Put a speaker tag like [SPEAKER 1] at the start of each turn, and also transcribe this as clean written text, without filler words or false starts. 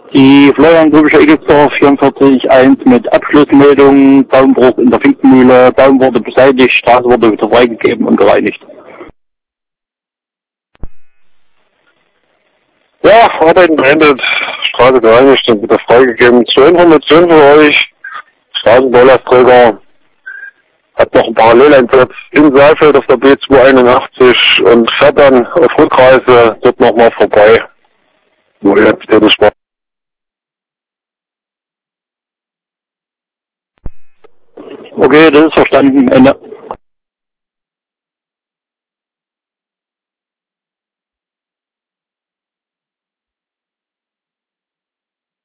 [SPEAKER 1] Die Florian Grübischer Egelsdorf 44-1 mit Abschlussmeldung, Baumbruch in der Finkenmühle, Baum wurde beseitigt, Straße wurde wieder freigegeben und gereinigt.
[SPEAKER 2] Ja, Arbeiten beendet, Straße gereinigt und wieder freigegeben. Zur Information für euch, Straßenbaulastträger hat noch einen Paralleleinsatz in Saalfeld auf der B281 und fährt dann auf Rückreise dort nochmal vorbei, wo ihr jetzt tätig war.
[SPEAKER 1] Okay, das ist verstanden. Ende.